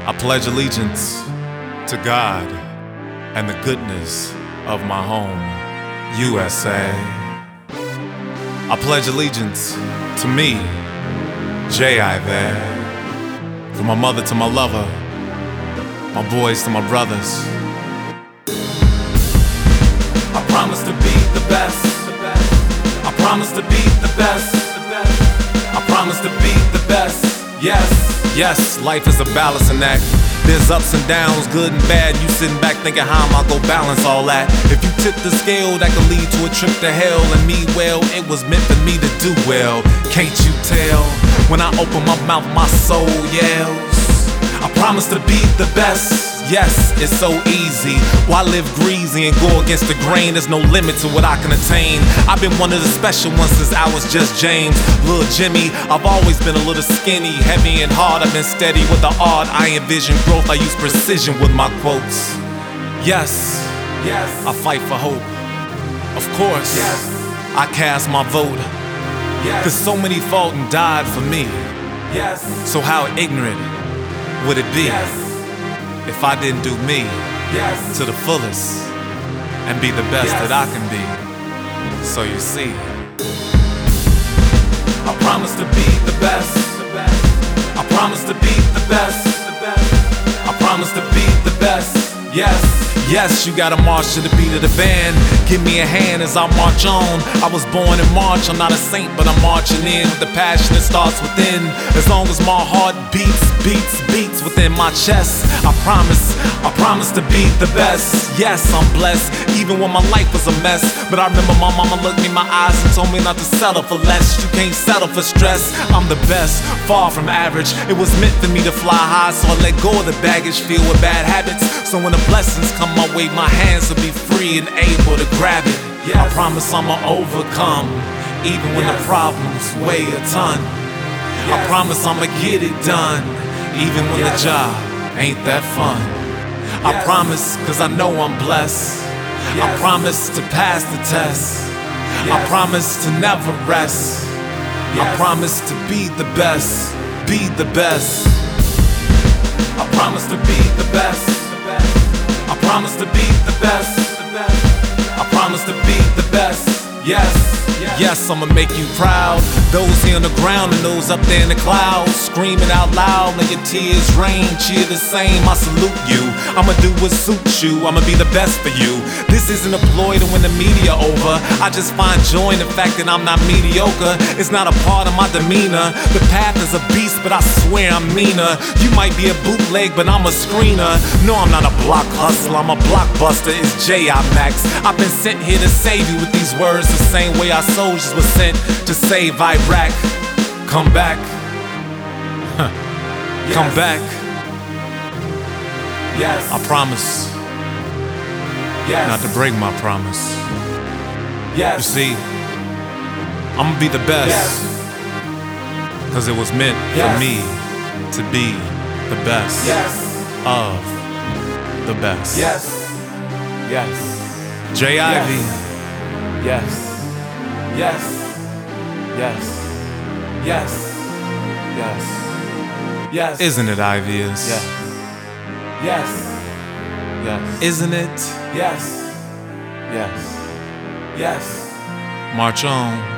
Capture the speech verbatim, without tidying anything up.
I pledge allegiance to God and the goodness of my home, U S A. I pledge allegiance to me, J I there. From my mother to my lover, my boys to my brothers. I promise to be the best. I promise to be the best. I promise to be the best. Yes, yes, life is a balancing act. There's ups and downs, good and bad. You sitting back thinking, how am I gonna balance all that? If you tip the scale, that could lead to a trip to hell. And me, well, it was meant for me to do well. Can't you tell? When I open my mouth, my soul yells. I promise to be the best. Yes, it's so easy. Why live greasy and go against the grain? There's no limit to what I can attain. I've been one of the special ones since I was just James. Little Jimmy, I've always been a little skinny, heavy and hard. I've been steady with the art. I envision growth. I use precision with my quotes. Yes, yes, I fight for hope. Of course, yes, I cast my vote. Yes, cause so many fought and died for me. Yes, so how ignorant would it be? Yes, if I didn't do me, yes, to the fullest and be the best, yes, that I can be. So you see, I promise to be the best. I promise to be the best. I promise to be the best. Yes, yes, you gotta march to the beat of the band. Give me a hand as I march on. I was born in March, I'm not a saint, but I'm marching in with the passion that starts within. As long as my heart beats, beats, beats within my chest, I promise, I promise to be the best. Yes, I'm blessed, even when my life was a mess. But I remember my mama looked me in my eyes and told me not to settle for less. You can't settle for stress, I'm the best, far from average. It was meant for me to fly high, so I let go of the baggage, filled with bad habits. So when the blessings come my way, my hands will be free and able to grab it. Yes, I promise I'ma overcome, even when, yes, the problems weigh a ton. Yes, I promise I'ma get it done, even when, yes, the job ain't that fun. Yes, I promise, cause I know I'm blessed. Yes, I promise to pass the test. Yes, I promise to never rest. Yes, I promise to be the best, be the best. I promise to be the best. I promise to be the best. I promise to be the best. Yes, yes, I'ma make you proud. Those here on the ground and those up there in the clouds, screaming out loud, let your tears rain. Cheer the same, I salute you. I'ma do what suits you, I'ma be the best for you. This isn't a ploy to win the media over. I just find joy in the fact that I'm not mediocre. It's not a part of my demeanor. The path is a beast, but I swear I'm meaner. You might be a bootleg, but I'm a screener. No, I'm not a block hustler, I'm a blockbuster. It's J I Max. I've been sent here to save you with these words, the same way our soldiers were sent to save Iraq. Come back. Huh. Yes. Come back. Yes. I promise. Yes. Not to break my promise. Yes. You see, I'm gonna be the best. Yes. Cause it was meant, yes, for me to be the best, yes, of the best. Yes. Yes. J I V. Yes. Yes. Yes. Yes. Yes. Yes. Isn't it obvious? Yes. Yes. Yes. Isn't it? Yes. Yes. Yes. March on.